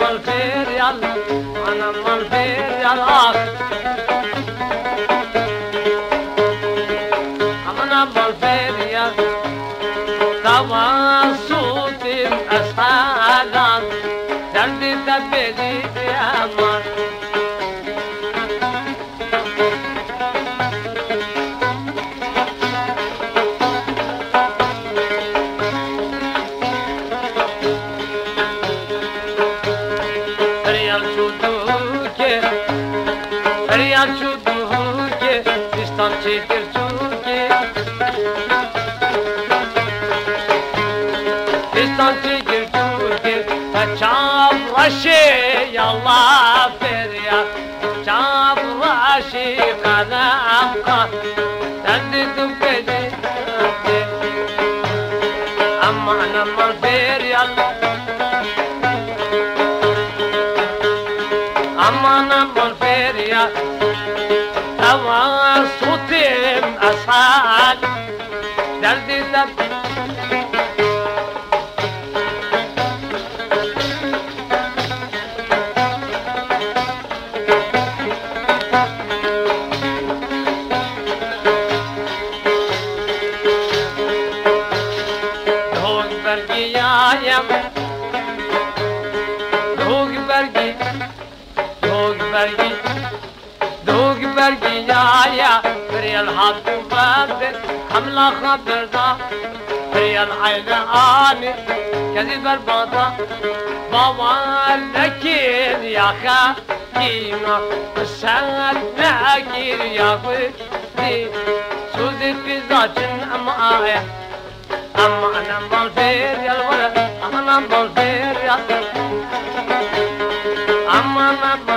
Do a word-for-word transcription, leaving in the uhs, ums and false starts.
الفيريال أنا الفيريال آخ أنا الفيريال توسط الأسحالات دردي تبدي يا أمان Feryat şudur ki İslam çekir çünkü İslam çekir çünkü Çavraşı yallah feryat Çavraşı kanamka Derdim beni Ama anam feryat Aman aman feryat Tavasutim ashal Derdi dert Dhog bergi yayam Dhog bergi Dhog bergi Dhog bergi yaya Feryal hatu badir Hamla khabirda Feryal ayna ani Kezi berbada Baba lekin ya khakina Sen nekir ya kudi Suzi pizacın amaya Amma anam bal feryal vara Anam bal feryal Amma anam